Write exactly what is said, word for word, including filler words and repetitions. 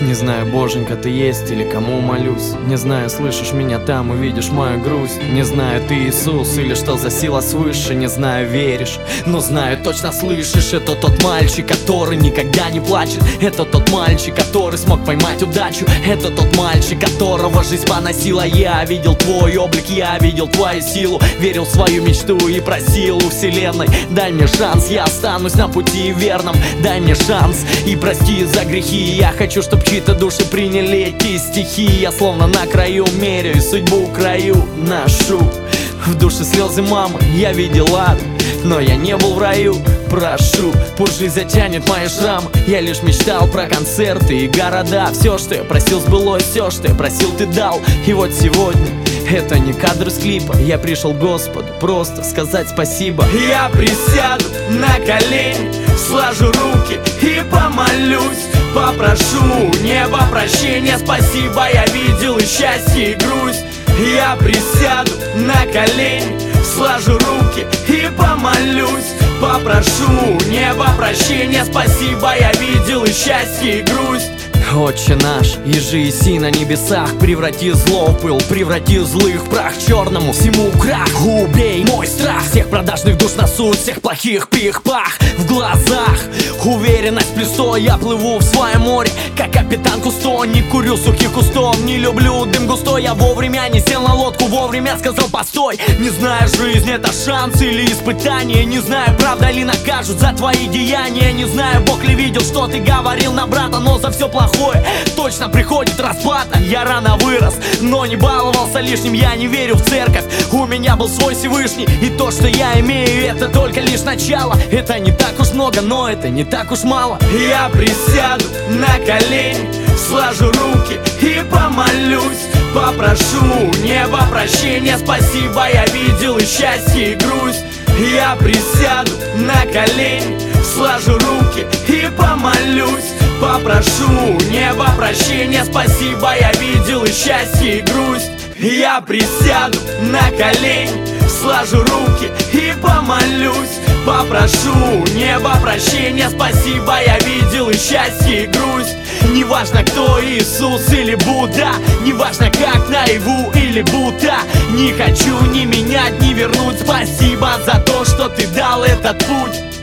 Не знаю, боженька, ты есть или кому молюсь. Не знаю, слышишь меня там, увидишь мою грусть. Не знаю, ты Иисус или что за сила свыше. Не знаю, веришь, но знаю, точно слышишь. Это тот мальчик, который никогда не плачет. Это тот мальчик, который смог поймать удачу. Это тот мальчик, которого жизнь поносила. Я видел твой облик, я видел твою силу. Верил в свою мечту и просил у вселенной: дай мне шанс, я останусь на пути верном. Дай мне шанс и прости за грехи. Я хочу, чтоб чьи-то души приняли эти стихи. Я словно на краю меряю, судьбу краю ношу. В душе слезы мамы, я видел ад, но я не был в раю. Прошу, пусть жизнь затянет мои шрамы. Я лишь мечтал про концерты и города. Все, что я просил, сбылось, все, что я просил, ты дал. И вот сегодня это не кадр с клипа. Я пришел к Господу просто сказать спасибо. Я присяду на колени, сложу руки и помолюсь. Попрошу небо прощения, спасибо. Я видел и счастье, и грусть. Я присяду на колени, сложу руки и помолюсь. Попрошу небо прощения, спасибо. Я видел и счастье, и грусть. Отче наш, ежи еси на небесах, преврати зло в пыл, преврати злых в прах, черному всему крах. Убей мой страх, всех продажных душ на суд, всех плохих пих-пах в глазах. Уверенность плюс сто, я плыву в своем море, как капитан Кусто. Не курю сухих кустов, не люблю дым густой. Я вовремя не сел на лодку, вовремя сказал постой. Не знаю, жизнь это шанс или испытание. Не знаю, правда ли накажут за твои деяния. Не знаю, Бог ли видел, что ты говорил на брата, но за все плохое точно приходит расплата. Я рано вырос, но не баловался лишним. Я не верю в церковь, у меня был свой Всевышний. И то, что я имею, это только лишь начало. Это не так уж много, но это не так уж мало. Я присяду на колени, сложу руки и помолюсь. Попрошу небо прощения, спасибо. Я видел и счастье, и грусть. Я присяду на колени, сложу руки и помолюсь. Попрошу небо прощения, спасибо. Я видел и счастье, и грусть. Я присяду на колени, сложу руки и помолюсь. Попрошу небо прощения, спасибо. Я видел и счастье, и грусть. Неважно, кто Иисус или Будда, неважно, как наяву или будто. Не хочу ни менять, ни вернуть. Спасибо за то, что ты дал этот путь.